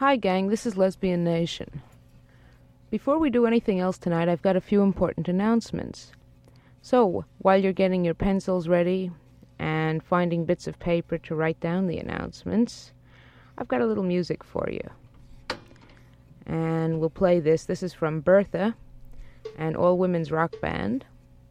Hi gang, this is Lesbian Nation. Before we do anything else tonight, I've got a few important announcements. So, while you're getting your pencils ready and finding bits of paper to write down the announcements, I've got a little music for you. And we'll play this. This is from Bertha, an all-women's rock band,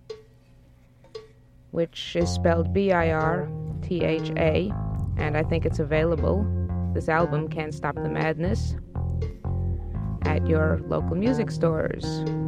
which is spelled B-I-R-T-H-A, and I think it's available. This album, Can't Stop the Madness, at your local music stores.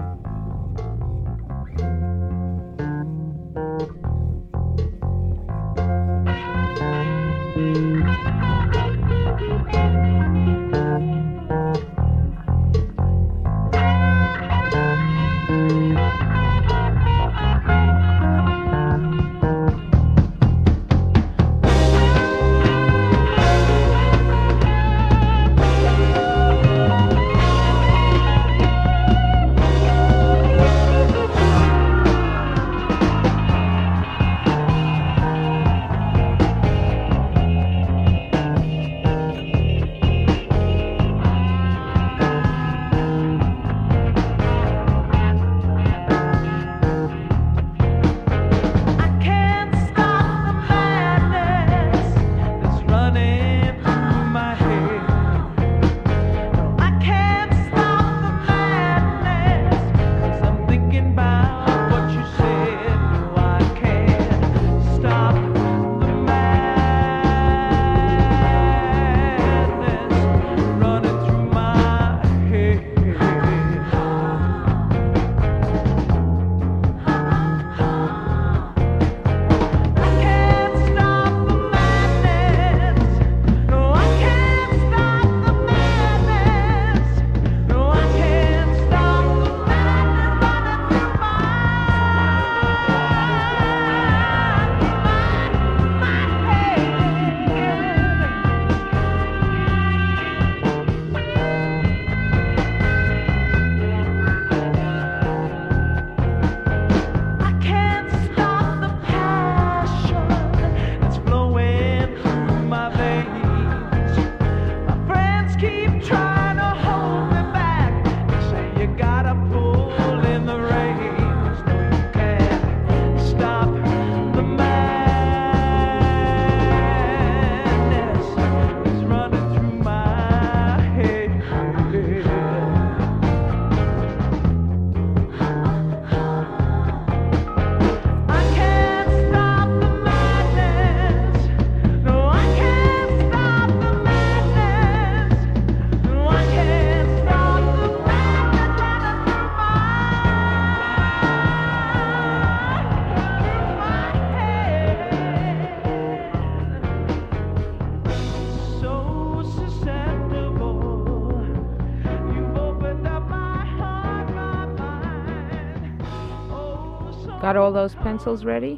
Got all those pencils ready?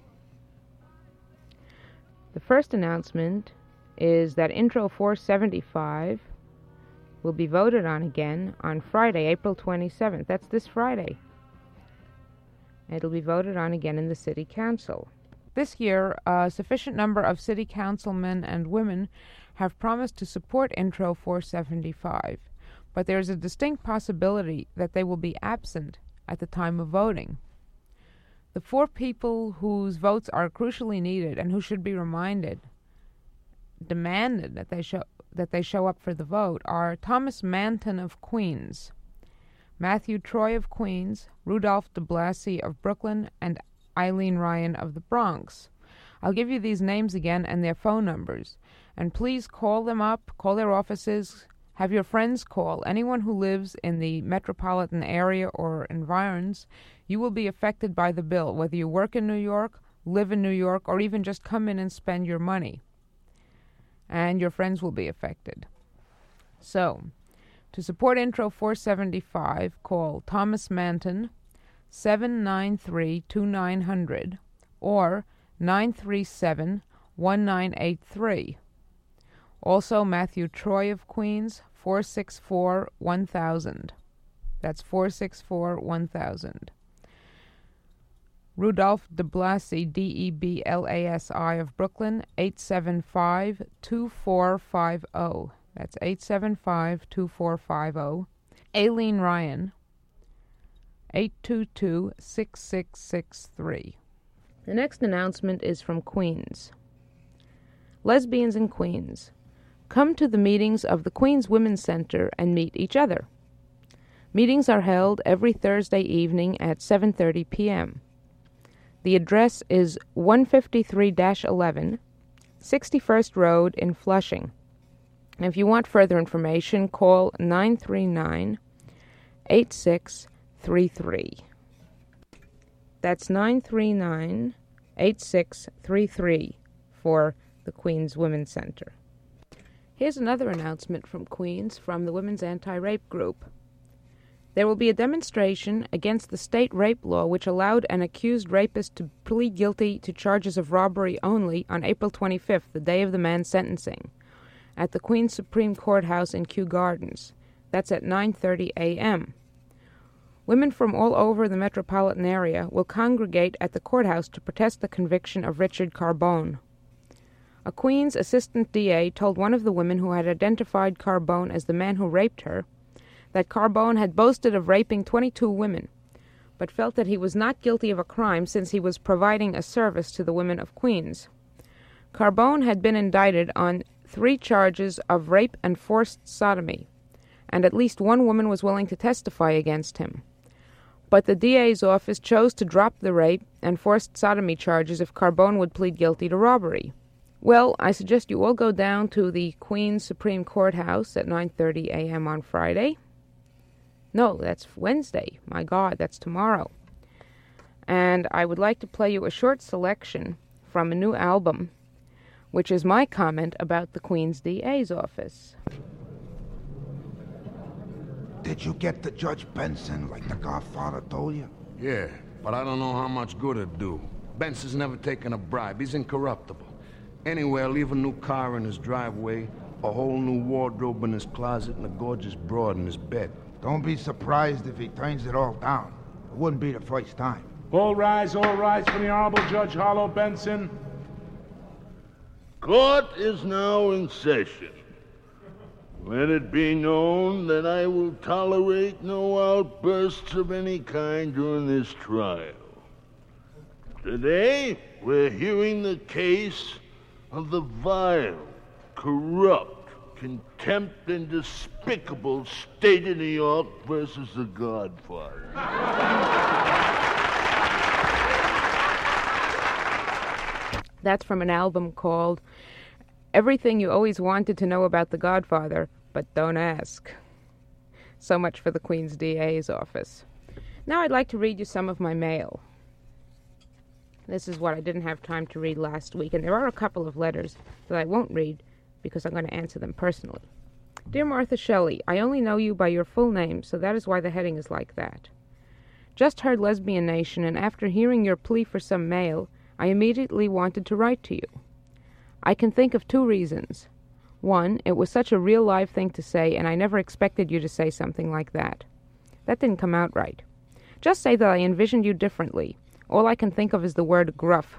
The first announcement is that Intro 475 will be voted on again on Friday, April 27th. That's this Friday. It'll be voted on again in the City Council. This year, a sufficient number of City Councilmen and women have promised to support Intro 475, but there is a distinct possibility that they will be absent at the time of voting. The four people whose votes are crucially needed and who should be demanded that they show up for the vote are Thomas Manton of Queens, Matthew Troy of Queens, Rudolph de Blassie of Brooklyn, and Eileen Ryan of the Bronx. I'll give you these names again and their phone numbers, and please call them up, call their offices, have your friends call. Anyone who lives in the metropolitan area or environs, you will be affected by the bill, whether you work in New York, live in New York, or even just come in and spend your money. And your friends will be affected. So, to support Intro 475, call Thomas Manton, 793-2900, or 937-1983. Also, Matthew Troy of Queens, 464-1000. That's 464-1000. Rudolph de Blassie, D-E-B-L-A-S-I of Brooklyn, 875-2450. That's 875-2450. Aileen Ryan, 822-6663. The next announcement is from Queens. Lesbians in Queens, come to the meetings of the Queens Women's Center and meet each other. Meetings are held every Thursday evening at 7:30 p.m. The address is 153-11, 61st Road in Flushing. And if you want further information, call 939-8633. That's 939-8633 for the Queens Women's Center. Here's another announcement from Queens from the Women's Anti-Rape Group. There will be a demonstration against the state rape law which allowed an accused rapist to plead guilty to charges of robbery only on April 25th, the day of the man's sentencing, at the Queens Supreme Courthouse in Kew Gardens. That's at 9:30 a.m. Women from all over the metropolitan area will congregate at the courthouse to protest the conviction of Richard Carbone. A Queens assistant DA told one of the women who had identified Carbone as the man who raped her that Carbone had boasted of raping 22 women, but felt that he was not guilty of a crime since he was providing a service to the women of Queens. Carbone had been indicted on 3 charges of rape and forced sodomy, and at least one woman was willing to testify against him. But the DA's office chose to drop the rape and forced sodomy charges if Carbone would plead guilty to robbery. Well, I suggest you all go down to the Queens Supreme Courthouse at 9:30 a.m. on Friday. No, that's Wednesday. My God, that's tomorrow. And I would like to play you a short selection from a new album, which is my comment about the Queens DA's office. Did you get to Judge Benson like the Godfather told you? Yeah, but I don't know how much good it'd do. Benson's never taken a bribe. He's incorruptible. Anyway, I'll leave a new car in his driveway, a whole new wardrobe in his closet, and a gorgeous broad in his bed. Don't be surprised if he turns it all down. It wouldn't be the first time. All rise for the Honorable Judge Harlow Benson. Court is now in session. Let it be known that I will tolerate no outbursts of any kind during this trial. Today, we're hearing the case of the vile, corrupt, contempt, and despicable State of New York versus the Godfather. That's from an album called Everything You Always Wanted to Know About the Godfather, But Don't Ask. So much for the Queens DA's office. Now I'd like to read you some of my mail. This is what I didn't have time to read last week, and there are a couple of letters that I won't read because I'm going to answer them personally. Dear Martha Shelley, I only know you by your full name, so that is why the heading is like that. Just heard Lesbian Nation, and after hearing your plea for some mail, I immediately wanted to write to you. I can think of 2 reasons. 1, it was such a real live thing to say, and I never expected you to say something like that. That didn't come out right. Just say that I envisioned you differently. All I can think of is the word gruff.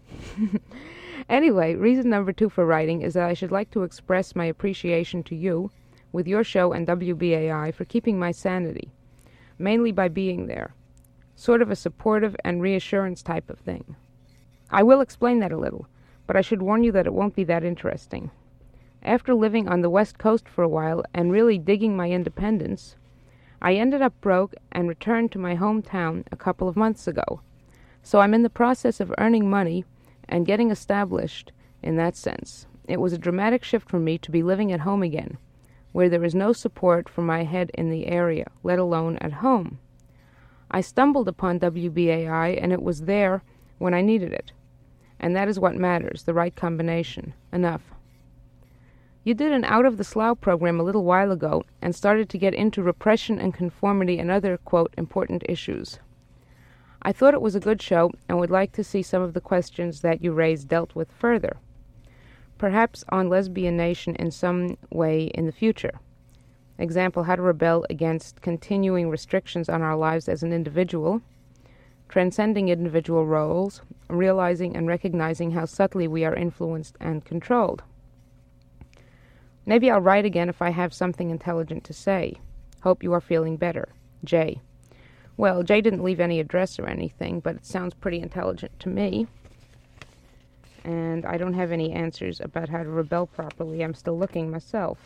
Anyway, reason number 2 for writing is that I should like to express my appreciation to you, with your show and WBAI, for keeping my sanity, mainly by being there. Sort of a supportive and reassurance type of thing. I will explain that a little, but I should warn you that it won't be that interesting. After living on the West Coast for a while and really digging my independence, I ended up broke and returned to my hometown a couple of months ago. So I'm in the process of earning money and getting established in that sense. It was a dramatic shift for me to be living at home again, where there is no support for my head in the area, let alone at home. I stumbled upon WBAI, and it was there when I needed it. And that is what matters, the right combination. Enough. You did an Out of the Slough program a little while ago and started to get into repression and conformity and other, quote, important issues. I thought it was a good show and would like to see some of the questions that you raised dealt with further. Perhaps on Lesbian Nation in some way in the future. Example, how to rebel against continuing restrictions on our lives as an individual, transcending individual roles, realizing and recognizing how subtly we are influenced and controlled. Maybe I'll write again if I have something intelligent to say. Hope you are feeling better. Jay. Well, Jay didn't leave any address or anything, but it sounds pretty intelligent to me. And I don't have any answers about how to rebel properly. I'm still looking myself.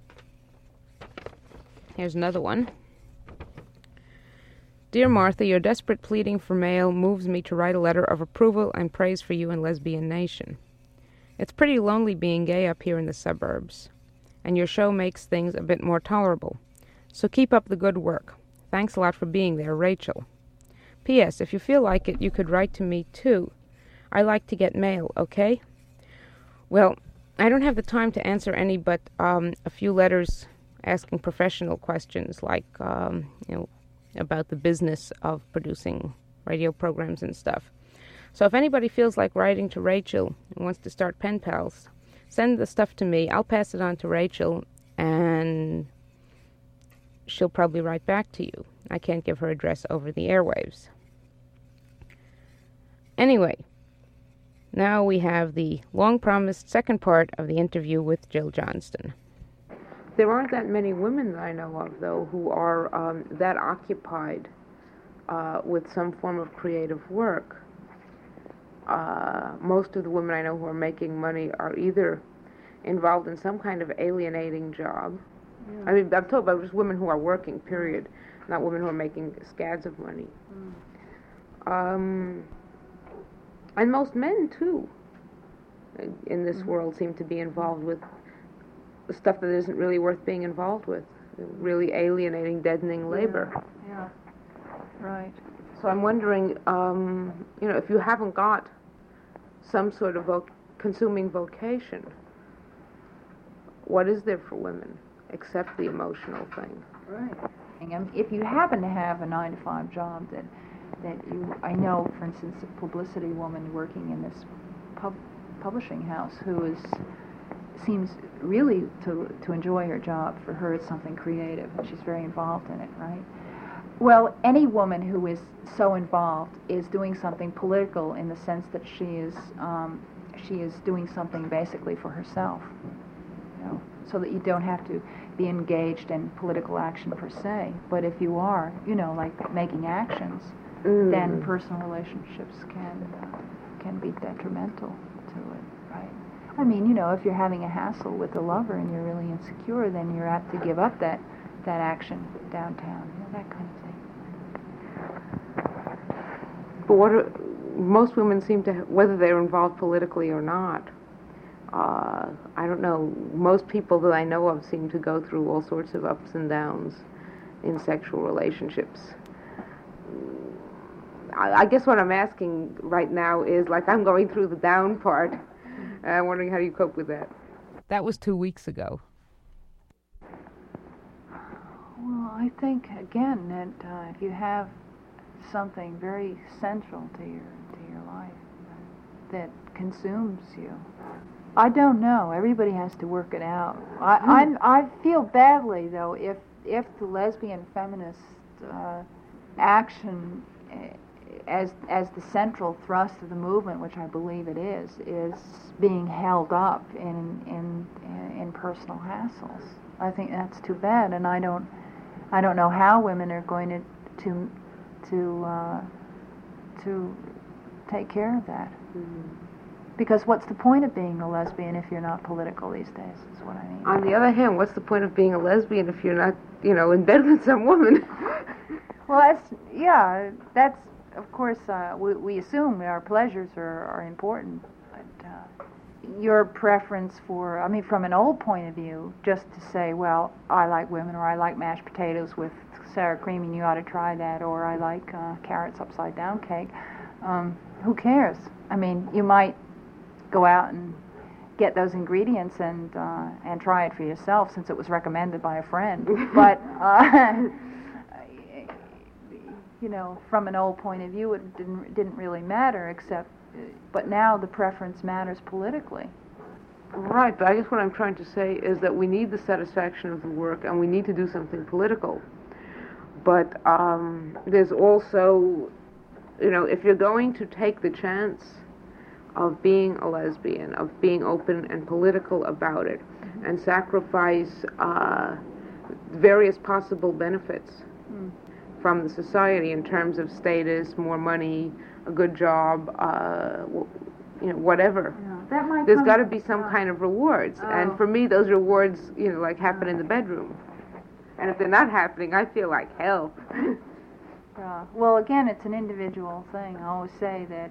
Here's another one. Dear Martha, your desperate pleading for mail moves me to write a letter of approval and praise for you in Lesbian Nation. It's pretty lonely being gay up here in the suburbs, and your show makes things a bit more tolerable. So keep up the good work. Thanks a lot for being there, Rachel. P.S. If you feel like it, you could write to me, too. I like to get mail, okay? Well, I don't have the time to answer any but a few letters asking professional questions, like, about the business of producing radio programs and stuff. So if anybody feels like writing to Rachel and wants to start pen pals, send the stuff to me. I'll pass it on to Rachel, and she'll probably write back to you. I can't give her address over the airwaves. Anyway, now we have the long-promised second part of the interview with Jill Johnston. There aren't that many women that I know of, though, who are that occupied with some form of creative work. Most of the women I know who are making money are either involved in some kind of alienating job. Yeah. I mean, I'm talking about just women who are working, period, not women who are making scads of money. And most men, too, in this world seem to be involved with stuff that isn't really worth being involved with, really alienating, deadening labor. Yeah, right. So I'm wondering, if you haven't got some sort of consuming vocation, what is there for women except the emotional thing? Right. If you happen to have a 9-to-5 job that I know, for instance, a publicity woman working in this publishing house who seems really to enjoy her job. For her, it's something creative, and she's very involved in it, right? Well, any woman who is so involved is doing something political in the sense that she is doing something basically for herself, so that you don't have to be engaged in political action per se. But if you are, like making actions, then personal relationships can be detrimental to it, right? I mean, if you're having a hassle with a lover and you're really insecure, then you're apt to give up that action downtown, that kind of thing. But most women seem to, whether they're involved politically or not, I don't know, most people that I know of seem to go through all sorts of ups and downs in sexual relationships. I guess what I'm asking right now is, like, I'm going through the down part, and I'm wondering how you cope with that. That was 2 weeks ago. Well, I think, again, that if you have something very central to your life that consumes you, I don't know. Everybody has to work it out. I feel badly, though, if the lesbian feminist action as the central thrust of the movement, which I believe it is being held up in personal hassles. I think that's too bad, and I don't know how women are going to take care of that. Because what's the point of being a lesbian if you're not political these days, is what I mean. On the other hand, what's the point of being a lesbian if you're not, in bed with some woman? Well, that's of course, we assume our pleasures are important, but your preference for, from an old point of view, just to say, well, I like women, or I like mashed potatoes with sour cream and you ought to try that, or I like carrots upside down cake, who cares? You might go out and get those ingredients and try it for yourself since it was recommended by a friend. But from an old point of view, it didn't really matter, but now the preference matters politically. Right, but I guess what I'm trying to say is that we need the satisfaction of the work, and we need to do something political. But there's also, if you're going to take the chance of being a lesbian, of being open and political about it, and sacrifice various possible benefits from the society in terms of status, more money, a good job, whatever. That might There's come- got to be some kind of rewards, and for me, those rewards, like happen in the bedroom. And if they're not happening, I feel like hell. Well, again, it's an individual thing. I always say that,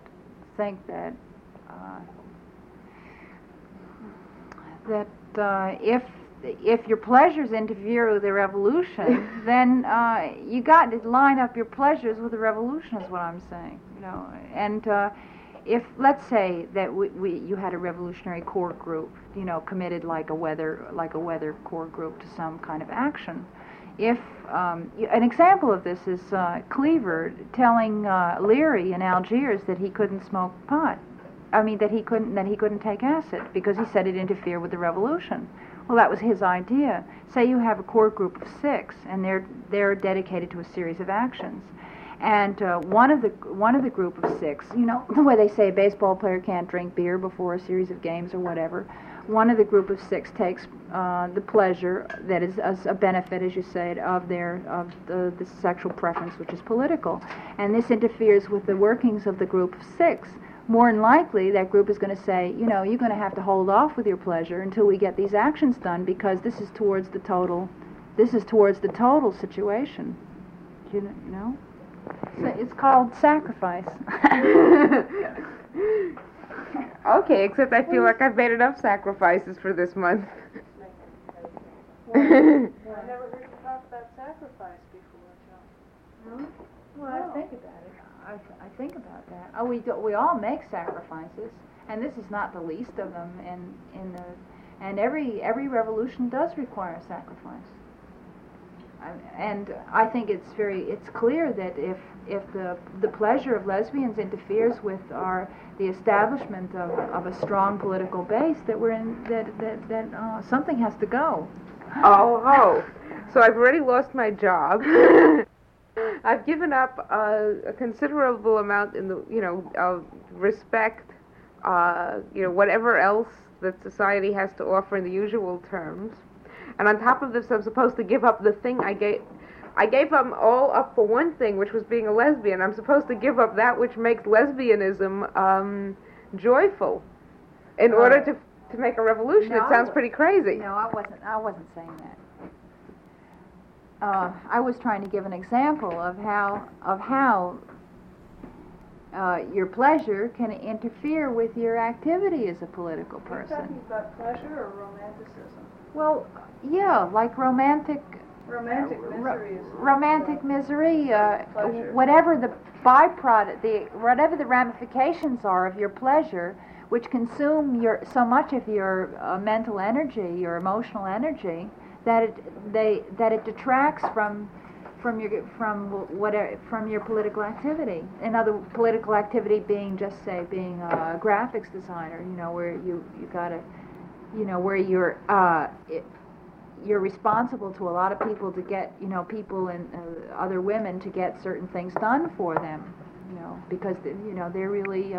if your pleasures interfere with the revolution, then you got to line up your pleasures with the revolution. Is what I'm saying. And if, let's say that you had a revolutionary core group, committed like a weather core group to some kind of action. If an example of this is Cleaver telling Leary in Algiers that he couldn't smoke pot. That he couldn't take acid because he said it interfered with the revolution. Well, that was his idea. Say you have a core group of 6, and they're dedicated to a series of actions. And one of the group of 6, the way they say a baseball player can't drink beer before a series of games or whatever, one of the group of 6 takes the pleasure that is a benefit, as you say, of the sexual preference, which is political. And this interferes with the workings of the group of 6. More than likely, that group is going to say, you're going to have to hold off with your pleasure until we get these actions done because this is towards the total situation. So it's called sacrifice. Okay, except I feel like I've made enough sacrifices for this month. I never heard you talk about sacrifice before, Joan. Well, I think about it. I think about that. We all make sacrifices, and this is not the least of them. And every revolution does require a sacrifice. And I think it's clear that if the pleasure of lesbians interferes with the establishment of a strong political base, that something has to go. Oh, so I've already lost my job. I've given up a considerable amount in of respect, whatever else that society has to offer in the usual terms. And on top of this, I'm supposed to give up the thing I gave them all up for one thing, which was being a lesbian. I'm supposed to give up that which makes lesbianism joyful in order to make a revolution. No, it sounds pretty crazy. No, I wasn't saying that. I was trying to give an example of how your pleasure can interfere with your activity as a political Are you person. talking about pleasure or romanticism? Well, yeah, like romantic Misery is romantic misery, pleasure. whatever the byproduct, whatever the ramifications are of your pleasure, which consume so much of your mental energy, your emotional energy, that it detracts from your political activity. Another political activity being being a graphics designer, where you gotta, where you're responsible to a lot of people to get, people and other women to get certain things done for them, because they're really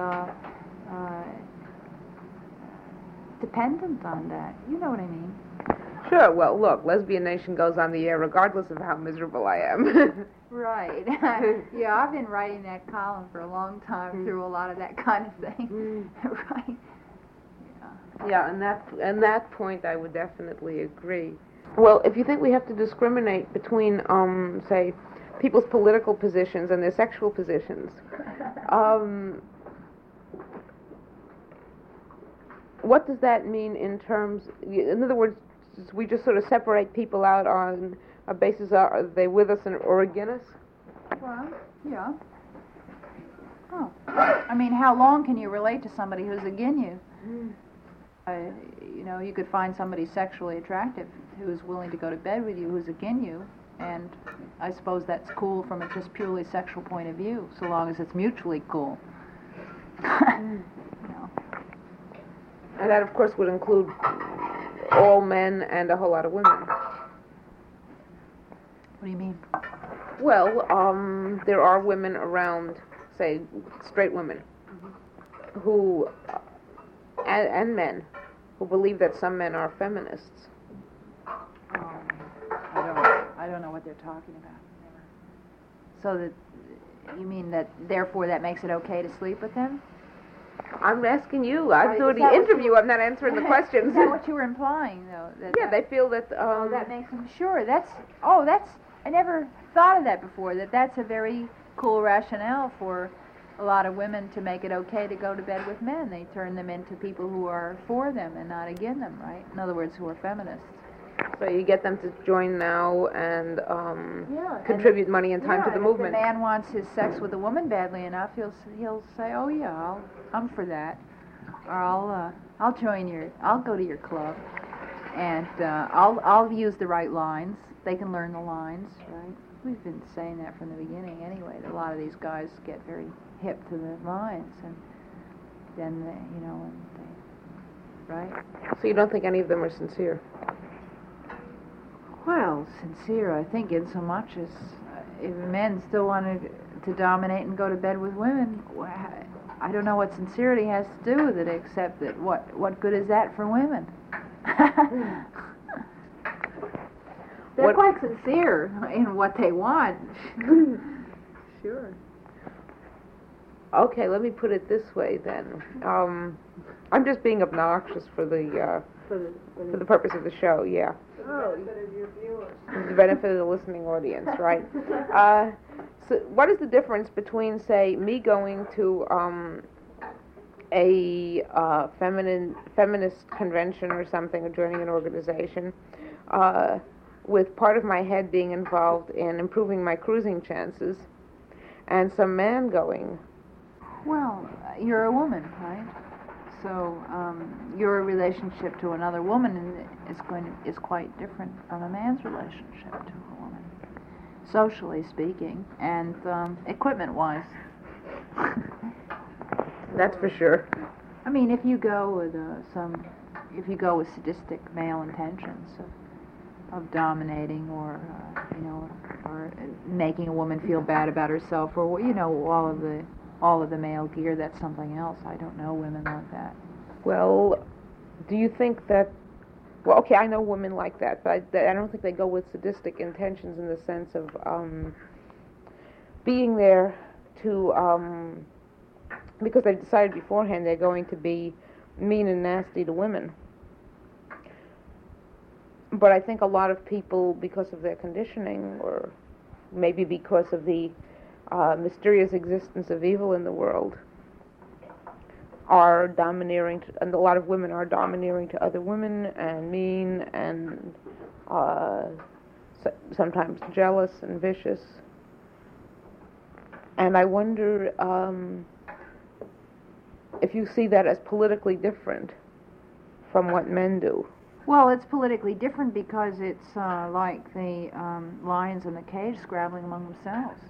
dependent on that. You know what I mean? Sure, well, look, Lesbian Nation goes on the air regardless of how miserable I am. Right. Yeah, I've been writing that column for a long time through a lot of that kind of thing. Right. Yeah, and that point I would definitely agree. Well, if you think we have to discriminate between, say, people's political positions and their sexual positions, what does that mean in terms, in other words, we just sort of separate people out on a basis, are they with us or against us? Well, yeah. Oh. I mean, how long can you relate to somebody who's against you? You could find somebody sexually attractive who's willing to go to bed with you who's against you, and I suppose that's cool from a just purely sexual point of view, so long as it's mutually cool. And that, of course, would include all men and a whole lot of women. What do you mean? Well, there are women around, say, straight women, who, and men, who believe that some men are feminists. I don't know what they're talking about. So that you mean that therefore that makes it okay to sleep with them? I'm asking you. I'm Is doing that the what you- interview. I'm not answering the questions. Is that what you were implying, though? Yeah, they feel that. That makes them sure. That's I never thought of that before. That's a very cool rationale for a lot of women to make it okay to go to bed with men. They turn them into people who are for them and not against them, right? In other words, who are feminists. So you get them to join now and Yeah, contribute money and time to the and movement. If the man wants his sex with a woman badly enough, he'll say, "Oh yeah, I'm for that," or I'll go to your club, and I'll use the right lines. They can learn the lines, right? We've been saying that from the beginning anyway. That a lot of these guys get very hip to the lines, and then right? So you don't think any of them are sincere? Well, sincere, I think, in so much as if men still wanted to dominate and go to bed with women, I don't know what sincerity has to do with it, except that what good is that for women? They're quite sincere in what they want. Sure. Okay, let me put it this way then. I'm just being obnoxious for the purpose of the show. Yeah. Benefit of your viewers. For the benefit of the listening audience, right? So what is the difference between, say, me going to a feminist convention or something, or joining an organization, with part of my head being involved in improving my cruising chances, and some man going? Well, you're a woman, right? So your relationship to another woman is quite different from a man's relationship to a woman, socially speaking, and equipment-wise. That's for sure. I mean, if you go with sadistic male intentions of dominating, or or making a woman feel bad about herself, or all of the male gear, that's something else. I don't know women like that. Well, do you think that... Well, okay, I know women like that, but I don't think they go with sadistic intentions in the sense of being there to... because they've decided beforehand they're going to be mean and nasty to women. But I think a lot of people, because of their conditioning, or maybe because of the mysterious existence of evil in the world, are domineering, and a lot of women are domineering to other women, and mean, and sometimes jealous and vicious. And I wonder if you see that as politically different from what men do. Well, it's politically different because it's like the lions in the cage scrabbling among themselves.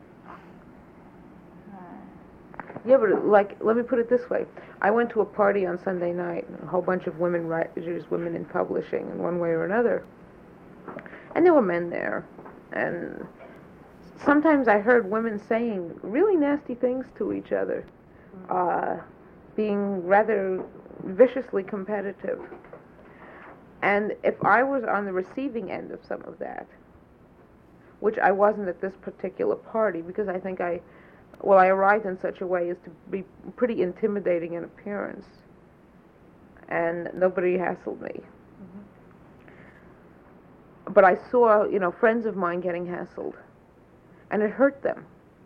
Yeah, but let me put it this way. I went to a party on Sunday night, a whole bunch of women writers, women in publishing in one way or another. And there were men there. And sometimes I heard women saying really nasty things to each other, being rather viciously competitive. And if I was on the receiving end of some of that, which I wasn't at this particular party, because I think I arrived in such a way as to be pretty intimidating in appearance, and nobody hassled me. Mm-hmm. But I saw, friends of mine getting hassled, and it hurt them.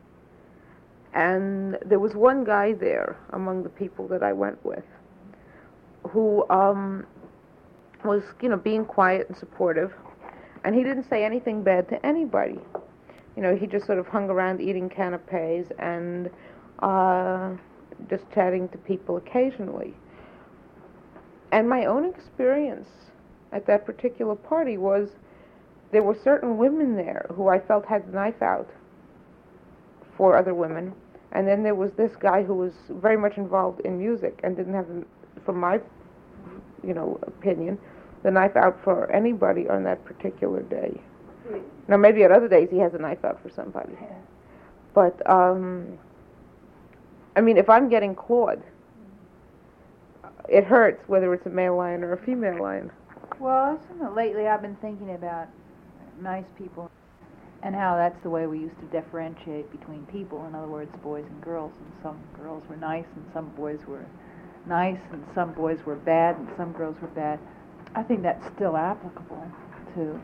And there was one guy there among the people that I went with who was, being quiet and supportive, and he didn't say anything bad to anybody. He just sort of hung around eating canapes and just chatting to people occasionally. And my own experience at that particular party was there were certain women there who I felt had the knife out for other women, and then there was this guy who was very much involved in music and didn't have, from my opinion, the knife out for anybody on that particular day. Now, maybe at other days he has a knife out for somebody. Yeah. But, if I'm getting clawed, it hurts whether it's a male lion or a female lion. Well, lately I've been thinking about nice people and how that's the way we used to differentiate between people. In other words, boys and girls. And some girls were nice and some boys were nice and some boys were bad and some girls were bad. I think that's still applicable to...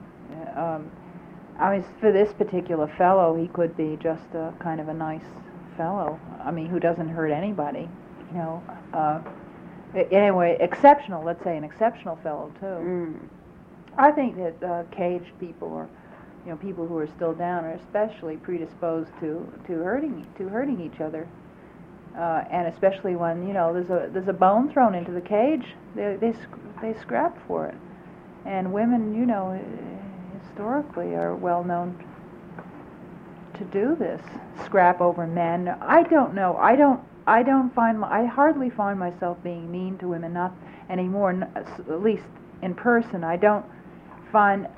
I mean, for this particular fellow, he could be just a kind of a nice fellow. I mean, who doesn't hurt anybody, you know. Anyway, exceptional, let's say an exceptional fellow, too. I think that caged people or, you know, people who are still down are especially predisposed to hurting each other. And especially when, you know, there's a bone thrown into the cage, they scrap for it. And women, you know, historically are well known to do this, scrap over men. I don't know. I hardly find myself being mean to women, not anymore, at least in person. I don't find,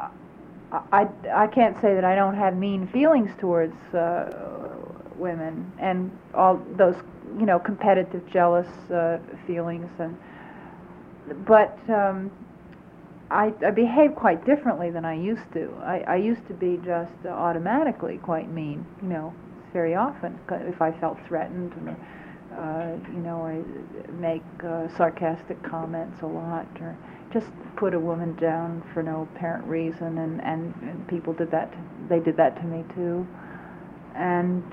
I can't say that I don't have mean feelings towards women and all those, you know, competitive, jealous feelings. But I behave quite differently than I used to. I used to be just automatically quite mean, you know, very often. If I felt threatened, and, you know, I make sarcastic comments a lot, or just put a woman down for no apparent reason, and people did that. They did that to me too. And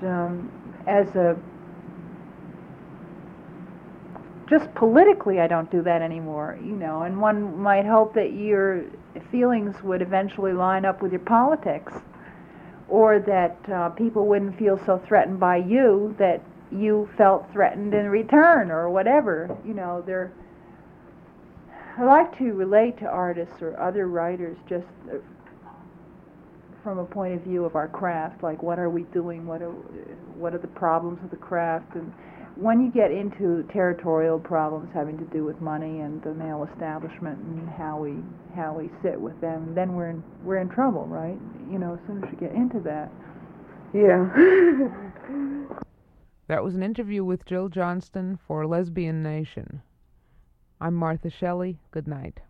just politically, I don't do that anymore, you know, and one might hope that your feelings would eventually line up with your politics, or that people wouldn't feel so threatened by you that you felt threatened in return, or whatever, you know. I like to relate to artists or other writers just from a point of view of our craft, like what are we doing, what are the problems of the craft. And when you get into territorial problems having to do with money and the male establishment and how we sit with them, then we're in trouble, right? You know, as soon as you get into that. Yeah. That was an interview with Jill Johnston for Lesbian Nation. I'm Martha Shelley. Good night.